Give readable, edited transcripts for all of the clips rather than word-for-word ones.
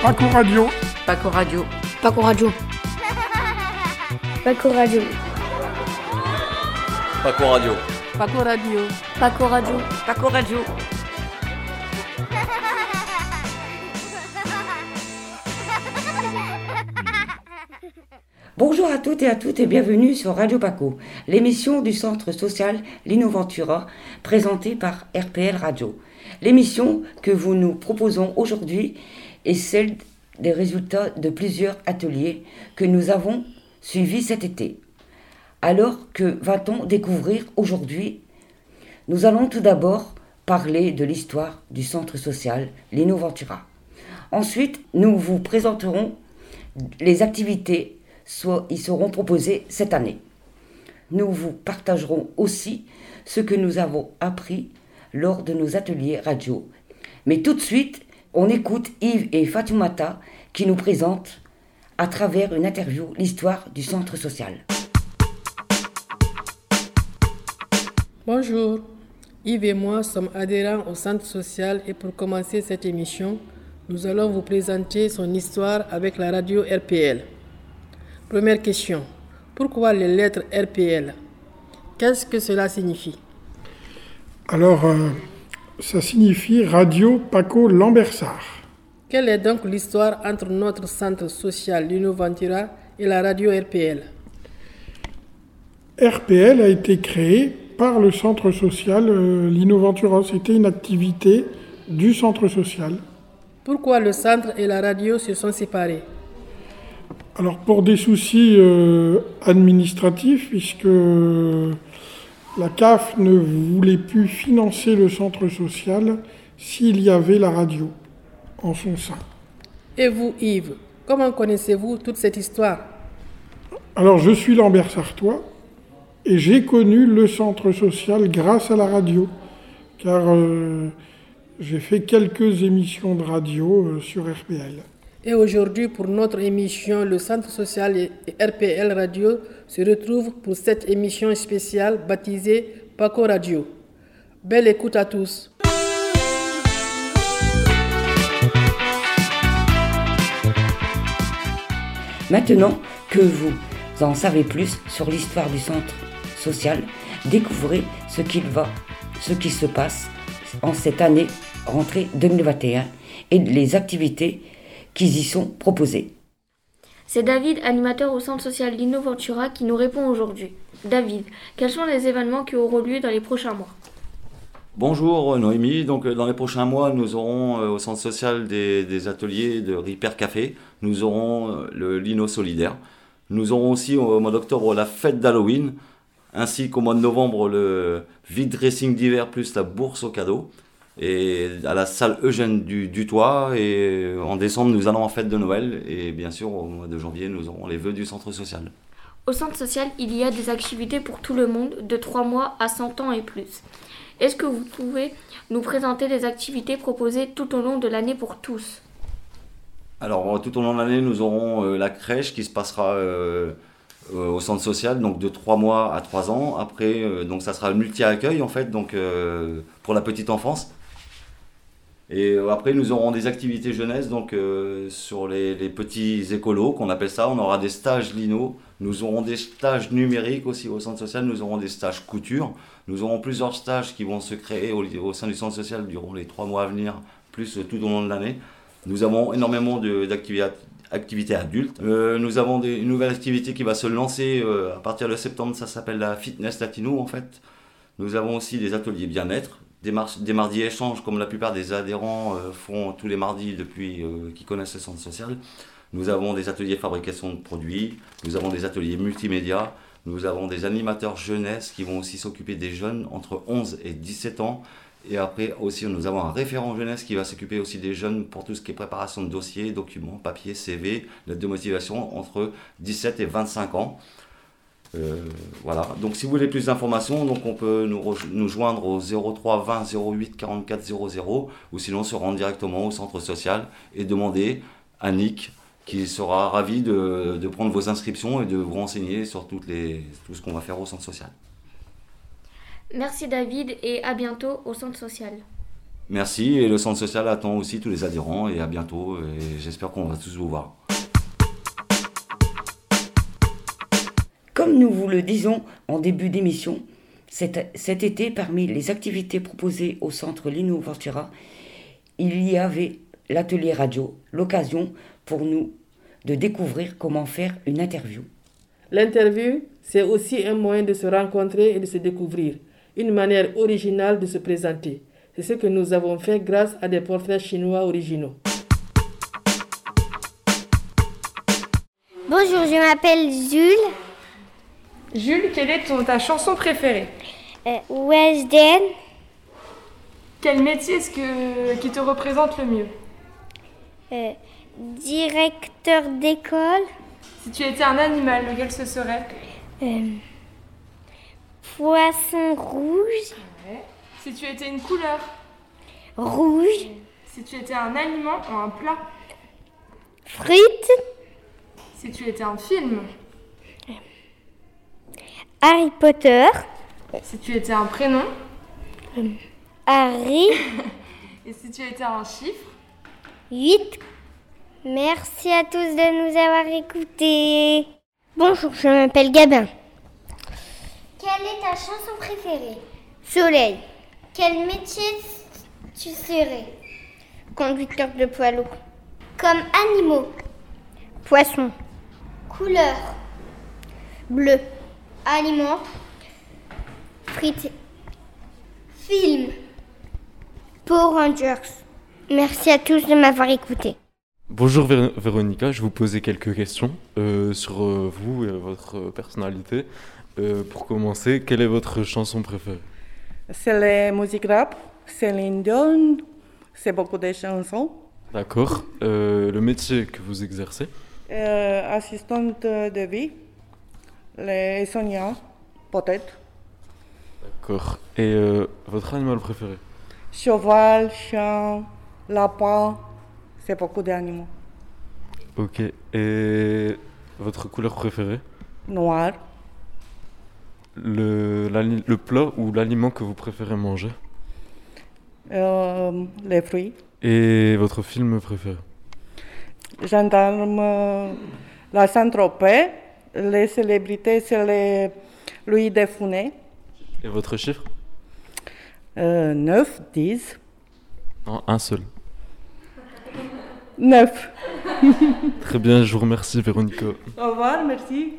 Paco Radio. Paco Radio. Paco Radio. Paco Radio. Paco Radio. Paco Radio. Paco Radio. Paco Radio. Bonjour à toutes et bienvenue sur Radio Paco, l'émission du Centre social L'Innoventura, présentée par RPL Radio. L'émission que nous proposons aujourd'hui est celle des résultats de plusieurs ateliers que nous avons suivis cet été. Alors que va-t-on découvrir aujourd'hui? Nous allons tout d'abord parler de l'histoire du Centre social L'Innoventura. Ensuite, nous vous présenterons les activités qui seront proposées cette année. Nous vous partagerons aussi ce que nous avons appris lors de nos ateliers radio. Mais tout de suite, on écoute Yves et Fatoumata qui nous présentent à travers une interview l'histoire du centre social. Bonjour, Yves et moi sommes adhérents au centre social et pour commencer cette émission, nous allons vous présenter son histoire avec la radio RPL. Première question, pourquoi les lettres RPL? Qu'est-ce que cela signifie? Alors, ça signifie Radio Paco Lambersart. Quelle est donc l'histoire entre notre centre social L'Innoventura et la radio RPL? RPL a été créé par le centre social L'Innoventura. C'était une activité du centre social. Pourquoi le centre et la radio se sont séparés? Alors, pour des soucis administratifs, puisque la CAF ne voulait plus financer le centre social s'il y avait la radio en son sein. Et vous, Yves, comment connaissez-vous toute cette histoire? Alors, je suis Lambersartois et j'ai connu le centre social grâce à la radio, car j'ai fait quelques émissions de radio sur RPL. Et aujourd'hui, pour notre émission, le Centre social et RPL Radio se retrouvent pour cette émission spéciale baptisée Paco Radio. Belle écoute à tous. Maintenant que vous en savez plus sur l'histoire du centre social, découvrez ce qui se passe en cette année rentrée 2021 et les activités qui y sont proposées. C'est David, animateur au Centre social L'Innoventura, qui nous répond aujourd'hui. David, quels sont les événements qui auront lieu dans les prochains mois? Bonjour Noémie, donc dans les prochains mois nous aurons au centre social des ateliers de Repair Café, nous aurons le Lino Solidaire, nous aurons aussi au mois d'octobre la fête d'Halloween, ainsi qu'au mois de novembre le vide dressing d'hiver plus la bourse aux cadeaux. Et à la salle Eugène du Toit, et en décembre nous allons en fête de Noël, et bien sûr au mois de janvier nous aurons les vœux du centre social. Au centre social, il y a des activités pour tout le monde de 3 mois à 100 ans et plus. Est-ce que vous pouvez nous présenter les activités proposées tout au long de l'année pour tous? Alors tout au long de l'année nous aurons la crèche qui se passera au centre social, donc de 3 mois à 3 ans. Après donc ça sera le multi-accueil en fait, donc pour la petite enfance. Et après, nous aurons des activités jeunesse, donc sur les petits écolos, qu'on appelle ça. On aura des stages lino, nous aurons des stages numériques aussi au centre social, nous aurons des stages couture. Nous aurons plusieurs stages qui vont se créer au sein du centre social durant les 3 mois à venir, plus tout au long de l'année. Nous avons énormément d'activités adultes. Nous avons une nouvelle activité qui va se lancer à partir de septembre, ça s'appelle la Fitness Latino en fait. Nous avons aussi des ateliers bien-être. Des mardis échanges comme la plupart des adhérents font tous les mardis depuis qu'ils connaissent le centre social. Nous avons des ateliers fabrication de produits, nous avons des ateliers multimédia, nous avons des animateurs jeunesse qui vont aussi s'occuper des jeunes entre 11 et 17 ans. Et après aussi nous avons un référent jeunesse qui va s'occuper aussi des jeunes pour tout ce qui est préparation de dossiers, documents, papiers, CV, lettres de motivation entre 17 et 25 ans. Voilà, donc si vous voulez plus d'informations, donc on peut nous joindre au 03 20 08 44 00 ou sinon se rendre directement au centre social et demander à Nick qui sera ravi de prendre vos inscriptions et de vous renseigner sur tout ce qu'on va faire au centre social. Merci David et à bientôt au centre social. Merci, et le centre social attend aussi tous les adhérents, et à bientôt, et j'espère qu'on va tous vous voir. Comme nous vous le disons en début d'émission, cet été, parmi les activités proposées au centre Lino Ventura, il y avait l'atelier radio, l'occasion pour nous de découvrir comment faire une interview. L'interview, c'est aussi un moyen de se rencontrer et de se découvrir, une manière originale de se présenter. C'est ce que nous avons fait grâce à des portraits chinois originaux. Bonjour, je m'appelle Jules. Jules, quelle est ta chanson préférée? Weshden. Quel métier est-ce qui te représente le mieux? Directeur d'école. Si tu étais un animal, lequel ce serait? Poisson rouge. Ouais. Si tu étais une couleur? Rouge. Si tu étais un aliment ou un plat? Frites. Si tu étais un film? Harry Potter. Si tu étais un prénom? Harry. Et si tu étais un chiffre? 8. Merci à tous de nous avoir écoutés. Bonjour, je m'appelle Gabin. Quelle est ta chanson préférée? Soleil. Quel métier tu serais? Conducteur de poids lourd. Comme animaux? Poisson. Couleur? Bleu. Aliment? Frites. Film? Power Rangers. Merci à tous de m'avoir écouté. Bonjour Véronica, je vous posais quelques questions sur vous et votre personnalité. Pour commencer, quelle est votre chanson préférée? C'est la musique rap, Céline Dion, c'est beaucoup de chansons. D'accord. Le métier que vous exercez? Assistante de vie, les Sonia, peut-être. D'accord. Et votre animal préféré? Cheval, chien, lapin, c'est beaucoup d'animaux. Ok. Et votre couleur préférée? Noir. Le plat ou l'aliment que vous préférez manger? Les fruits. Et votre film préféré? Gendarme, la Saint-Tropez. Les célébrités, c'est les Louis de Funès. Et votre chiffre? 9, 10. Non, un seul. 9. Très bien, je vous remercie Véronica. Au revoir, merci.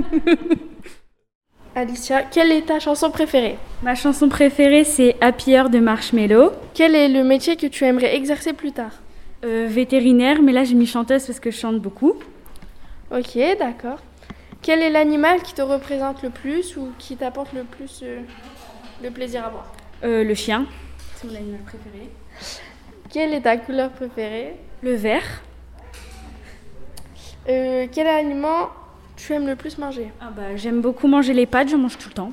Alicia, quelle est ta chanson préférée? Ma chanson préférée, c'est Happy Hour de Marshmello. Quel est le métier que tu aimerais exercer plus tard? Vétérinaire, mais là j'ai mis chanteuse parce que je chante beaucoup. Ok, d'accord. Quel est l'animal qui te représente le plus ou qui t'apporte le plus de plaisir à voir? Le chien, c'est mon animal préféré. Quelle est ta couleur préférée? Le vert. Quel aliment tu aimes le plus manger? J'aime beaucoup manger les pâtes, j'en mange tout le temps.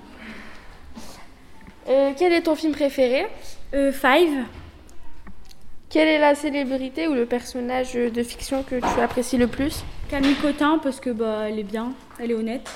Quel est ton film préféré? Five. Quelle est la célébrité ou le personnage de fiction que tu apprécies le plus? Camille Cotin, parce que elle est bien, elle est honnête.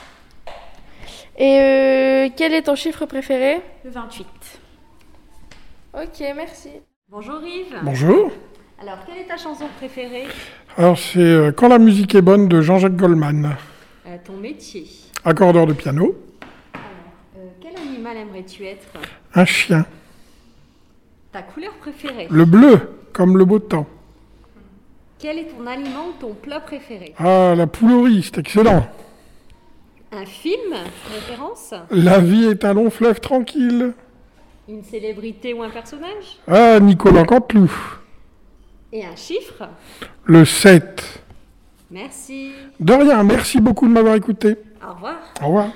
Et quel est ton chiffre préféré? Le 28. Ok, merci. Bonjour Yves. Bonjour. Alors, quelle est ta chanson préférée? Alors c'est Quand la musique est bonne de Jean-Jacques Goldman. Ton métier? Accordeur de piano. Alors, quel animal aimerais-tu être? Un chien. Ta couleur préférée? Le bleu, comme le beau temps. Quel est ton aliment ou ton plat préféré? Ah, la poule au riz, c'est excellent. Un film référence? La vie est un long fleuve tranquille. Une célébrité ou un personnage? Ah, Nicolas Canteloup. Et un chiffre? Le 7. Merci. De rien, merci beaucoup de m'avoir écouté. Au revoir. Au revoir.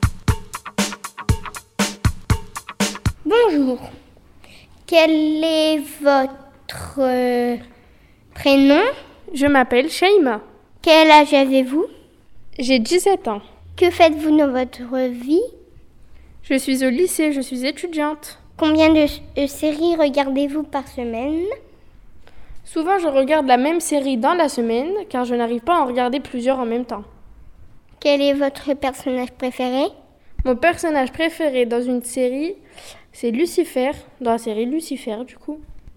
Bonjour. Quel est votre prénom? Je m'appelle Shaima. Quel âge avez-vous? J'ai 17 ans. Que faites-vous dans votre vie? Je suis au lycée, je suis étudiante. Combien de séries regardez-vous par semaine? Souvent, je regarde la même série dans la semaine, car je n'arrive pas à en regarder plusieurs en même temps. Quel est votre personnage préféré? Mon personnage préféré dans une série, c'est Lucifer, dans la série Lucifer du coup.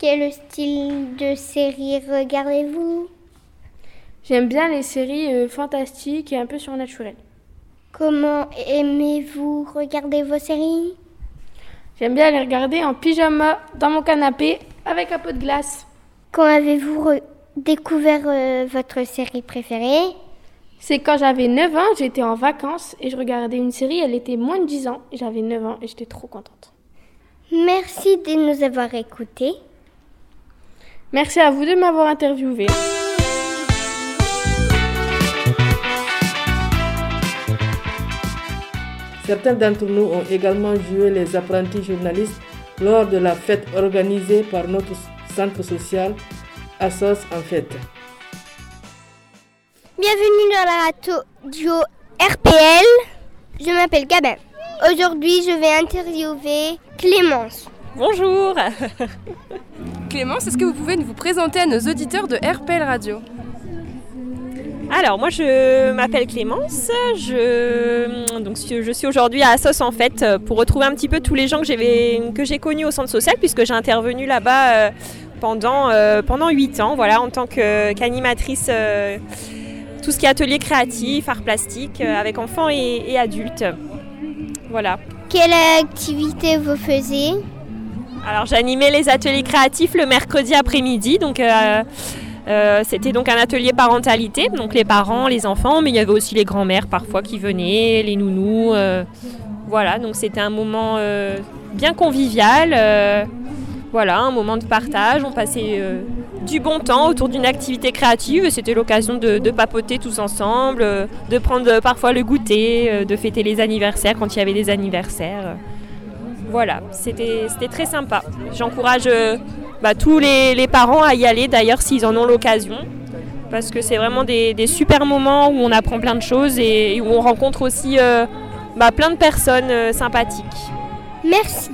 Quel style de série regardez-vous? J'aime bien les séries fantastiques et un peu surnaturelles. Comment aimez-vous regarder vos séries? J'aime bien les regarder en pyjama, dans mon canapé, avec un peu de glace. Quand avez-vous découvert votre série préférée? C'est quand j'avais 9 ans, j'étais en vacances et je regardais une série, elle était moins de 10 ans. J'avais 9 ans et j'étais trop contente. Merci de nous avoir écoutés. Merci à vous de m'avoir interviewé. Certains d'entre nous ont également joué les apprentis journalistes lors de la fête organisée par notre centre social Assos en fête. Bienvenue dans la radio RPL. Je m'appelle Gabin. Aujourd'hui, je vais interviewer Clémence. Bonjour. Clémence, est-ce que vous pouvez vous présenter à nos auditeurs de RPL Radio? Alors, moi, je m'appelle Clémence. Je suis aujourd'hui à Assos en fait pour retrouver un petit peu tous les gens que j'ai connus au centre social, puisque j'ai intervenu là-bas pendant 8 ans, voilà, en tant qu'animatrice. Tout ce qui est atelier créatif, art plastique, avec enfants et adultes. Voilà. Quelle activité vous faisiez? Alors j'animais les ateliers créatifs le mercredi après-midi, donc c'était donc un atelier parentalité, donc les parents, les enfants, mais il y avait aussi les grands-mères parfois qui venaient, les nounous. Voilà, donc c'était un moment bien convivial. Voilà, un moment de partage, on passait du bon temps autour d'une activité créative et c'était l'occasion de papoter tous ensemble, de prendre parfois le goûter, de fêter les anniversaires quand il y avait des anniversaires. Voilà, c'était très sympa. J'encourage tous les parents à y aller d'ailleurs s'ils en ont l'occasion, parce que c'est vraiment des super moments où on apprend plein de choses et où on rencontre aussi plein de personnes sympathiques. Merci.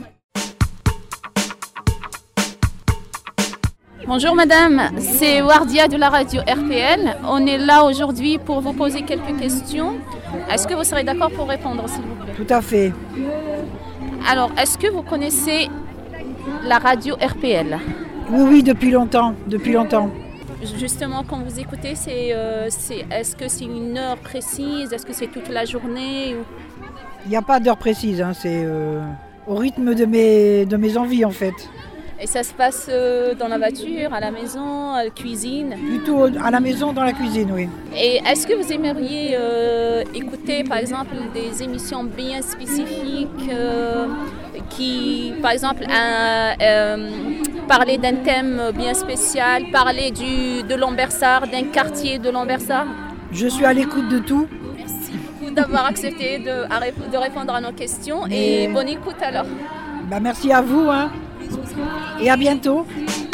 Bonjour madame, c'est Wardia de la radio RPL. On est là aujourd'hui pour vous poser quelques questions. Est-ce que vous serez d'accord pour répondre, s'il vous plaît? Tout à fait. Alors, est-ce que vous connaissez la radio RPL? Oui, depuis longtemps. Justement, quand vous écoutez, est-ce que c'est une heure précise? Est-ce que c'est toute la journée Il n'y a pas d'heure précise, c'est au rythme de mes envies en fait. Et ça se passe dans la voiture, à la maison, à la cuisine? Plutôt à la maison, dans la cuisine, oui. Et est-ce que vous aimeriez écouter, par exemple, des émissions bien spécifiques qui, par exemple, parler d'un thème bien spécial, parler de Lambersart, d'un quartier de Lambersart? Je suis à l'écoute de tout. Merci beaucoup d'avoir accepté de répondre à nos questions et bonne écoute alors. Merci à vous. Et à bientôt.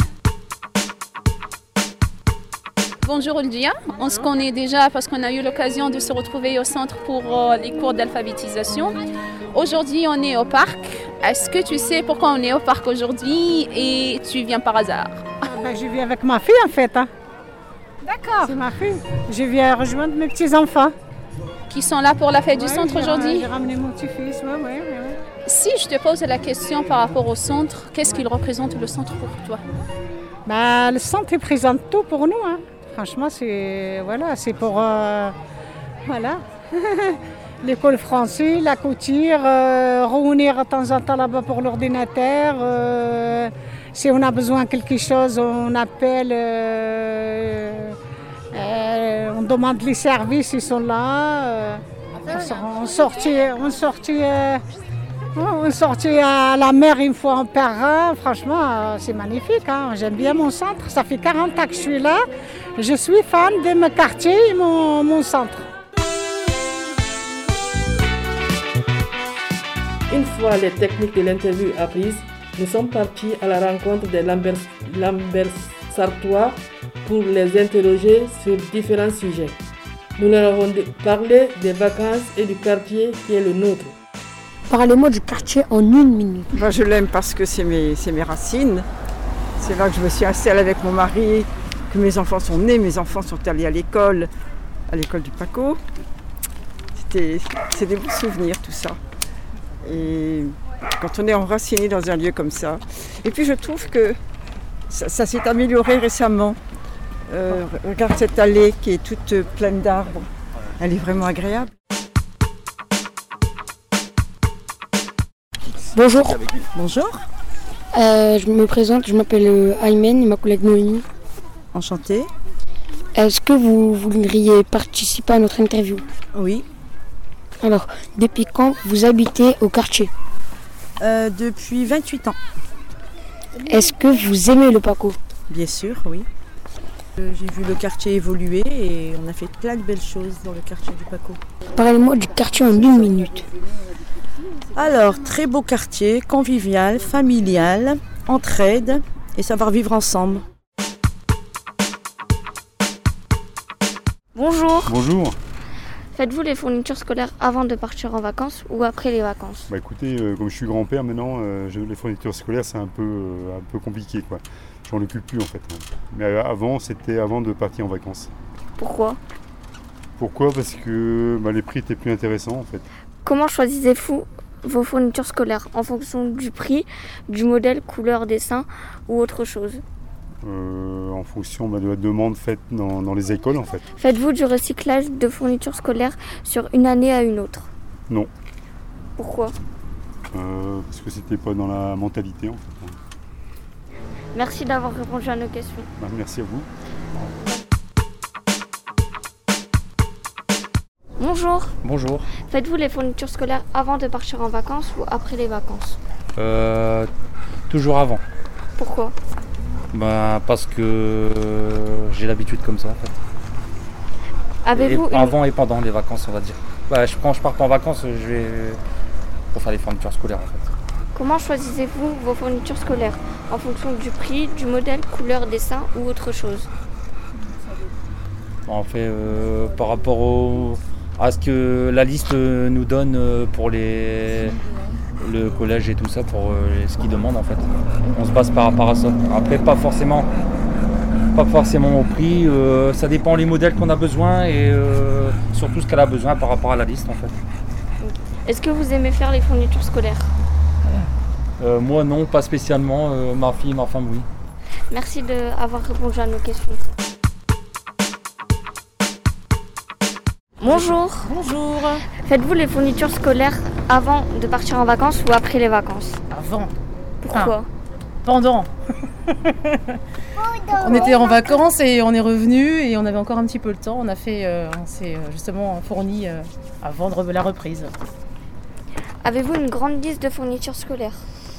Bonjour Oldia, on se connaît déjà parce qu'on a eu l'occasion de se retrouver au centre pour les cours d'alphabétisation. Aujourd'hui on est au parc. Est-ce que tu sais pourquoi on est au parc aujourd'hui et tu viens par hasard? Je viens avec ma fille en fait. D'accord. C'est ma fille. Je viens rejoindre mes petits-enfants. Qui sont là pour la fête du centre aujourd'hui? J'ai ramené mon petit-fils, oui. Si je te pose la question par rapport au centre, qu'est-ce qu'il représente le centre pour toi? Le centre il présente tout pour nous. Franchement, c'est pour l'école française, la couture, réunir de temps en temps là-bas pour l'ordinateur. Si on a besoin de quelque chose, on appelle, on demande les services, ils sont là. On sortit à la mer une fois en Perrin. Franchement, c'est magnifique. J'aime bien mon centre. Ça fait 40 ans que je suis là. Je suis fan de mon quartier et mon centre. Une fois les techniques de l'interview apprises, nous sommes partis à la rencontre des Lambersartois pour les interroger sur différents sujets. Nous leur avons parlé des vacances et du quartier qui est le nôtre. Parlez-moi du quartier en 1 minute. Je l'aime parce que c'est mes racines. C'est là que je me suis installée avec mon mari, que mes enfants sont nés, mes enfants sont allés à l'école du Paco. C'est des bons souvenirs tout ça. Et quand on est enraciné dans un lieu comme ça. Et puis je trouve que Ça s'est amélioré récemment. Regarde cette allée qui est toute pleine d'arbres. Elle est vraiment agréable. Bonjour. Bonjour. Je me présente, je m'appelle Aymen et ma collègue Noémie. Enchantée. Est-ce que vous voudriez participer à notre interview? Oui. Alors, depuis quand vous habitez au quartier? Depuis 28 ans. Est-ce que vous aimez le Paco? Bien sûr, oui. J'ai vu le quartier évoluer et on a fait plein de belles choses dans le quartier du Paco. Parlez-moi du quartier en 1 minute. Alors, très beau quartier, convivial, familial, entraide et savoir vivre ensemble. Bonjour. Bonjour. Faites-vous les fournitures scolaires avant de partir en vacances ou après les vacances? Bah écoutez, comme je suis grand-père maintenant, les fournitures scolaires c'est un peu compliqué quoi. Je m'en occupe plus en fait. Mais avant, c'était avant de partir en vacances. Pourquoi? Pourquoi? Parce que les prix étaient plus intéressants en fait. Comment choisissez-vous vos fournitures scolaires? En fonction du prix, du modèle, couleur, dessin ou autre chose? En fonction de la demande faite dans les écoles en fait. Faites-vous du recyclage de fournitures scolaires sur une année à une autre? Non. Pourquoi? Parce que c'était pas dans la mentalité en fait. Merci d'avoir répondu à nos questions. Merci à vous. Bonjour. Bonjour. Faites-vous les fournitures scolaires avant de partir en vacances ou après les vacances? Toujours avant. Pourquoi? Parce que j'ai l'habitude comme ça en fait. Avez-vous Avant et pendant les vacances on va dire. Quand je pars pas en vacances, je vais pour faire les fournitures scolaires en fait. Comment choisissez-vous vos fournitures scolaires? En fonction du prix, du modèle, couleur, dessin ou autre chose? On fait par rapport à ce que la liste nous donne pour le collège et tout ça, pour ce qu'ils demandent en fait. On se base par rapport à ça. Après pas forcément au prix, ça dépend les modèles qu'on a besoin et surtout ce qu'elle a besoin par rapport à la liste en fait. Est-ce que vous aimez faire les fournitures scolaires? Moi non, pas spécialement, ma fille et ma femme oui. Merci d'avoir répondu à nos questions. Bonjour. Bonjour. Faites-vous les fournitures scolaires avant de partir en vacances ou après les vacances? Avant. Pourquoi? Pendant. On était en vacances et on est revenu et on avait encore un petit peu le temps. On s'est justement fourni avant la reprise. Avez-vous une grande liste de fournitures scolaires?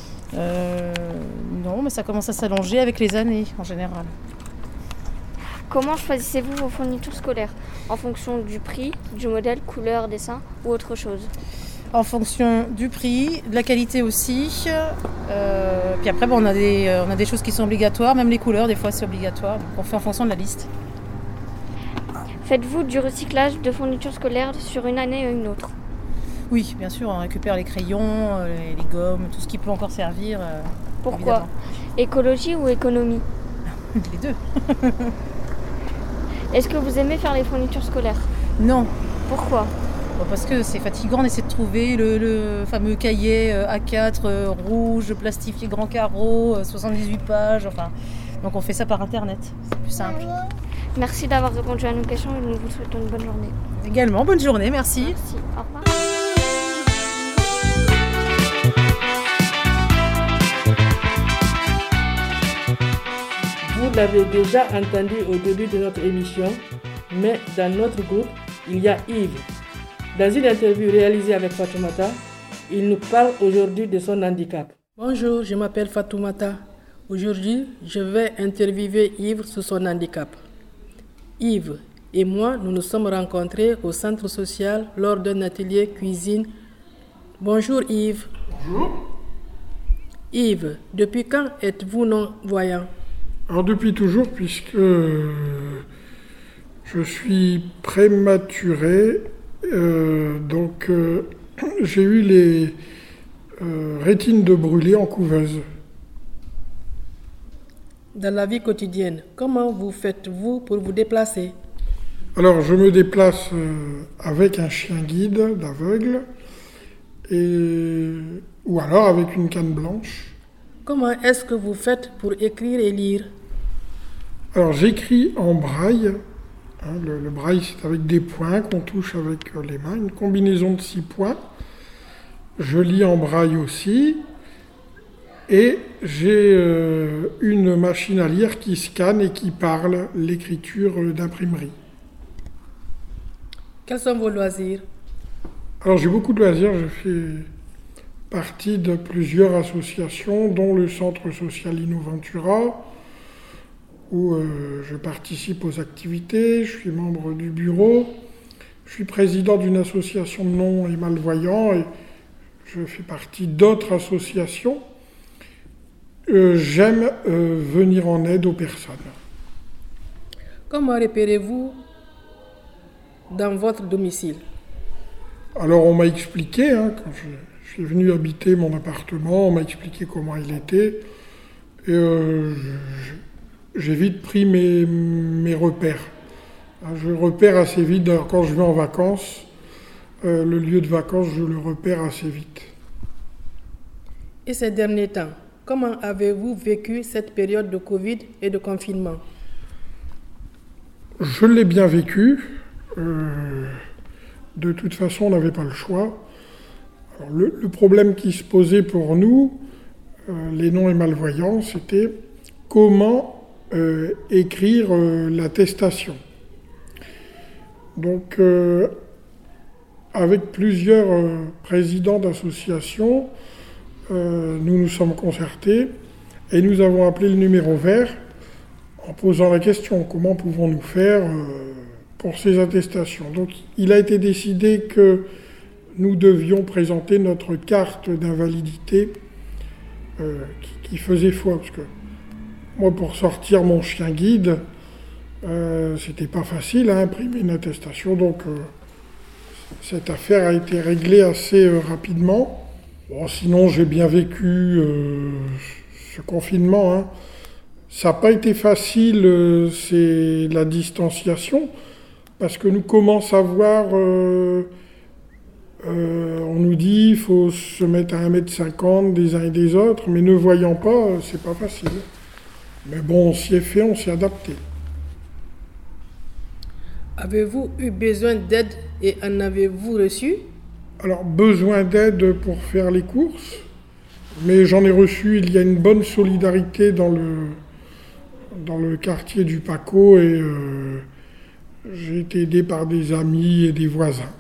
Non, mais ça commence à s'allonger avec les années en général. Comment choisissez-vous vos fournitures scolaires? En fonction du prix, du modèle, couleur, dessin ou autre chose? En fonction du prix, de la qualité aussi. Puis après, on a des choses qui sont obligatoires, même les couleurs, des fois c'est obligatoire. Donc on fait en fonction de la liste. Faites-vous du recyclage de fournitures scolaires sur une année ou une autre? Oui, bien sûr, on récupère les crayons, les gommes, tout ce qui peut encore servir. Pourquoi? Évidemment. Écologie ou économie? Les deux. Est-ce que vous aimez faire les fournitures scolaires? Non. Pourquoi? Parce que c'est fatigant, on essaie de trouver le fameux cahier A4 rouge, plastifié grand carreau, 78 pages, enfin. Donc on fait ça par internet, c'est plus simple. Merci d'avoir répondu à nos questions et nous vous souhaitons une bonne journée. Également, bonne journée, merci. Merci, au revoir. Vous l'avez déjà entendu au début de notre émission, mais dans notre groupe, il y a Yves. Dans une interview réalisée avec Fatoumata, il nous parle aujourd'hui de son handicap. Bonjour, je m'appelle Fatoumata. Aujourd'hui, je vais interviewer Yves sur son handicap. Yves et moi, nous nous sommes rencontrés au centre social lors d'un atelier cuisine. Bonjour Yves. Bonjour. Yves, depuis quand êtes-vous non-voyant? Alors depuis toujours, puisque je suis prématuré, donc j'ai eu les rétines de brûlé en couveuse. Dans la vie quotidienne, comment vous faites-vous pour vous déplacer? Alors je me déplace avec un chien guide d'aveugle, ou alors avec une canne blanche. Comment est-ce que vous faites pour écrire et lire? Alors j'écris en braille. Le braille, c'est avec des points qu'on touche avec les mains, une combinaison de 6 points. Je lis en braille aussi. Et j'ai une machine à lire qui scanne et qui parle l'écriture d'imprimerie. Quels sont vos loisirs? Alors j'ai beaucoup de loisirs. Je fais partie de plusieurs associations, dont le Centre social Innoventura, où je participe aux activités, je suis membre du bureau, je suis président d'une association de non et malvoyants et je fais partie d'autres associations. J'aime venir en aide aux personnes. Comment repérez-vous dans votre domicile? Alors on m'a expliqué, quand je suis venu habiter mon appartement, on m'a expliqué comment il était et j'ai vite pris mes repères. Je repère assez vite, d'ailleurs quand je vais en vacances, le lieu de vacances, je le repère assez vite. Et ces derniers temps, comment avez-vous vécu cette période de Covid et de confinement? Je l'ai bien vécu. De toute façon, on n'avait pas le choix. Alors, le problème qui se posait pour nous, les non et malvoyants, c'était comment écrire l'attestation. Donc, avec plusieurs présidents d'associations, nous nous sommes concertés et nous avons appelé le numéro vert en posant la question: comment pouvons-nous faire pour ces attestations? Donc, il a été décidé que nous devions présenter notre carte d'invalidité qui faisait foi, parce que moi, pour sortir mon chien guide, c'était pas facile à imprimer une attestation, donc cette affaire a été réglée assez rapidement. Bon, sinon, j'ai bien vécu ce confinement. Ça n'a pas été facile, c'est la distanciation, parce que nous commençons à voir, on nous dit qu'il faut se mettre à 1,50 m des uns et des autres, mais ne voyant pas, c'est pas facile. Mais bon, on s'y est fait, on s'y est adapté. Avez-vous eu besoin d'aide et en avez-vous reçu? Alors, besoin d'aide pour faire les courses, mais j'en ai reçu. Il y a une bonne solidarité dans le quartier du Paco et j'ai été aidé par des amis et des voisins.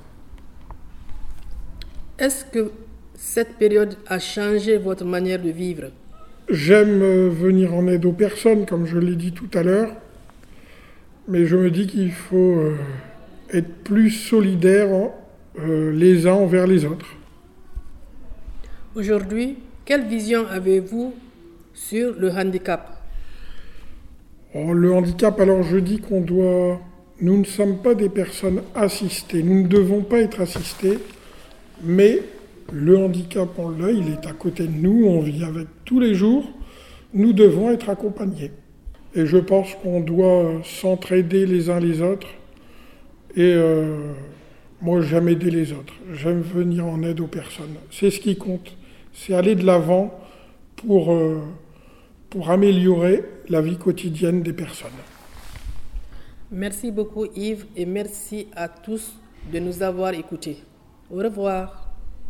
Est-ce que cette période a changé votre manière de vivre? J'aime venir en aide aux personnes, comme je l'ai dit tout à l'heure, mais je me dis qu'il faut être plus solidaires les uns envers les autres. Aujourd'hui, quelle vision avez-vous sur le handicap? Le handicap, alors je dis nous ne sommes pas des personnes assistées, nous ne devons pas être assistés, mais le handicap, on l'a, il est à côté de nous, on vit avec tous les jours, nous devons être accompagnés. Et je pense qu'on doit s'entraider les uns les autres. Et moi, j'aime aider les autres. J'aime venir en aide aux personnes. C'est ce qui compte. C'est aller de l'avant pour améliorer la vie quotidienne des personnes. Merci beaucoup Yves et merci à tous de nous avoir écoutés. Au revoir.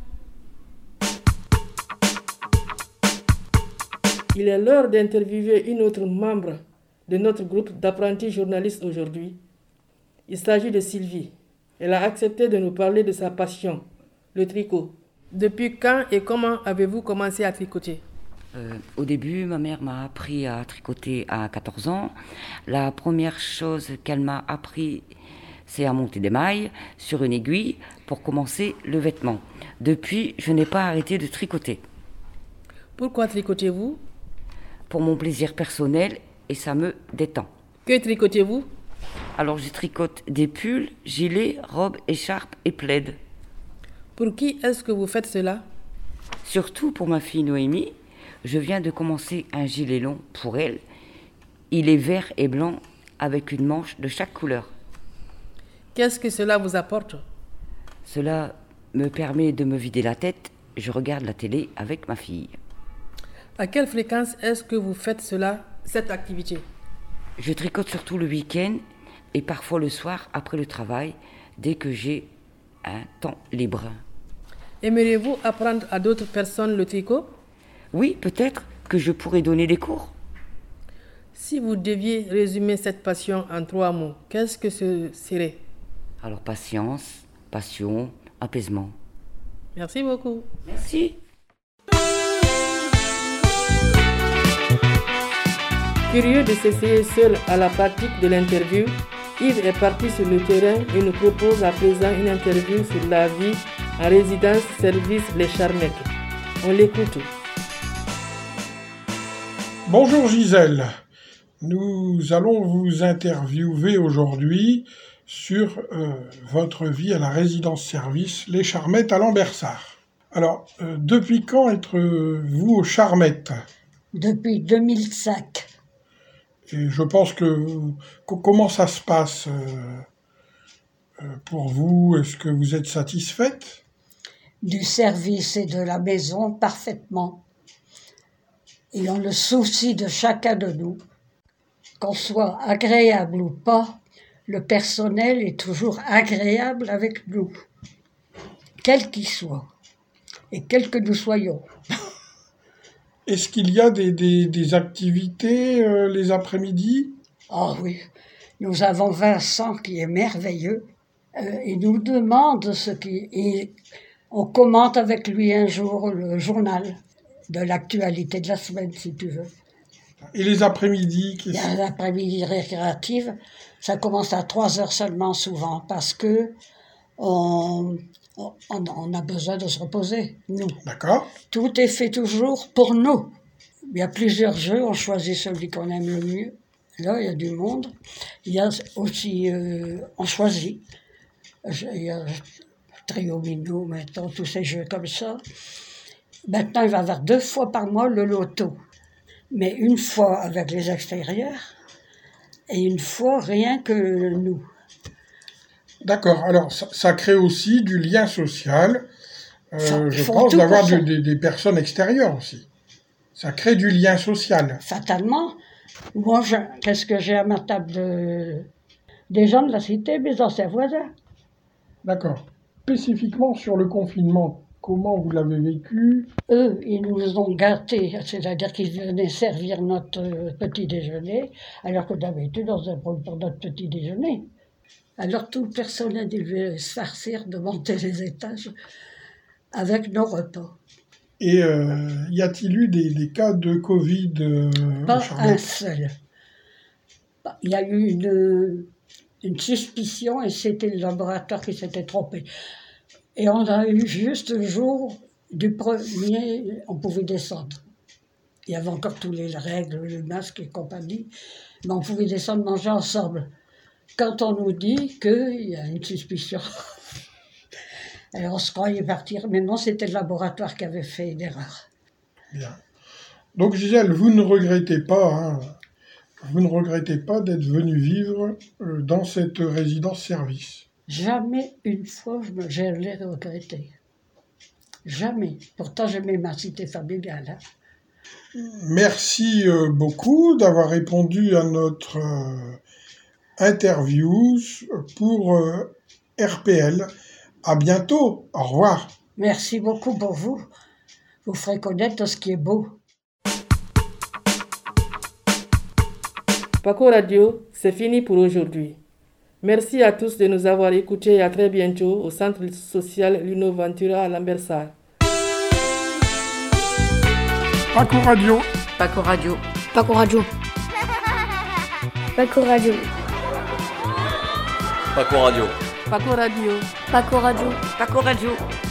Il est l'heure d'interviewer une autre membre de notre groupe d'apprentis journalistes aujourd'hui. Il s'agit de Sylvie. Elle a accepté de nous parler de sa passion, le tricot. Depuis quand et comment avez-vous commencé à tricoter? Au début, ma mère m'a appris à tricoter à 14 ans. La première chose qu'elle m'a appris, c'est à monter des mailles sur une aiguille pour commencer le vêtement. Depuis, je n'ai pas arrêté de tricoter. Pourquoi tricotez-vous? Pour mon plaisir personnel et ça me détend. Que tricotez-vous? Alors je tricote des pulls, gilets, robes, écharpes et plaids. Pour qui est-ce que vous faites cela? Surtout pour ma fille Noémie. Je viens de commencer un gilet long pour elle. Il est vert et blanc avec une manche de chaque couleur. Qu'est-ce que cela vous apporte? Cela me permet de me vider la tête. Je regarde la télé avec ma fille. À quelle fréquence est-ce que vous faites cette activité? Je tricote surtout le week-end et parfois le soir après le travail, dès que j'ai un temps libre. Aimeriez-vous apprendre à d'autres personnes le tricot? Oui, peut-être que je pourrais donner des cours. Si vous deviez résumer cette passion en 3 mots, qu'est-ce que ce serait? Alors patience, passion, apaisement. Merci beaucoup. Merci. Curieux de s'essayer seul à la pratique de l'interview, Yves est parti sur le terrain et nous propose à présent une interview sur la vie en résidence-service Les Charmettes. On l'écoute. Bonjour Gisèle, nous allons vous interviewer aujourd'hui sur votre vie à la résidence-service Les Charmettes à Lambersart. Alors, depuis quand êtes-vous aux Charmettes? Depuis 2005. Et je pense comment ça se passe pour vous? Est-ce que vous êtes satisfaite? Du service et de la maison, parfaitement. Ils ont le souci de chacun de nous. Qu'on soit agréable ou pas, le personnel est toujours agréable avec nous, quel qu'il soit, et quel que nous soyons. Est-ce qu'il y a des activités les après-midi? Ah oui, nous avons Vincent qui est merveilleux. Il nous demande et on commente avec lui un jour le journal de l'actualité de la semaine, si tu veux. Et les après-midi? Il y a l'après-midi récréative, ça commence à 3h seulement souvent, parce que on a besoin de se reposer, nous. D'accord. Tout est fait toujours pour nous. Il y a plusieurs jeux, on choisit celui qu'on aime le mieux. Là, il y a du monde. Il y a aussi, on choisit. Il y a Trio Mino, maintenant, tous ces jeux comme ça. Maintenant, il va y avoir 2 fois par mois le loto. Mais une fois avec les extérieurs et une fois rien que nous. D'accord, alors ça crée aussi du lien social, je pense, d'avoir des personnes extérieures aussi. Ça crée du lien social. Fatalement. Moi, qu'est-ce que j'ai à ma table des gens de la cité, mes anciens voisins. D'accord. Spécifiquement sur le confinement, comment vous l'avez vécu? Eux, ils nous ont gâtés, c'est-à-dire qu'ils venaient servir notre petit déjeuner, alors que d'habitude, on se débrouille pour notre petit déjeuner. Alors tout le personnel devait se farcir de monter les étages avec nos repas. Et y a-t-il eu des cas de Covid Pas un seul. Il y a eu une suspicion et c'était le laboratoire qui s'était trompé. Et on a eu juste le jour du premier, on pouvait descendre. Il y avait encore toutes les règles, le masque et compagnie, mais on pouvait descendre manger ensemble. Quand on nous dit qu'il y a une suspicion, alors on se croyait partir, mais non, c'était le laboratoire qui avait fait une erreur. Bien. Donc Gisèle, vous ne regrettez pas, vous ne regrettez pas d'être venue vivre dans cette résidence-service? Jamais une fois je l'ai regretté. Jamais. Pourtant, j'aimais ma cité familiale. Merci beaucoup d'avoir répondu à notre interview pour RPL. À bientôt. Au revoir. Merci beaucoup pour vous. Vous ferez connaître ce qui est beau. Paco Radio, c'est fini pour aujourd'hui. Merci à tous de nous avoir écoutés et à très bientôt au centre social Lino Ventura à Lambersart. Paco Radio. Paco Radio. Paco Radio. Paco Radio. Paco Radio. Paco Radio. Paco Radio. Paco Radio.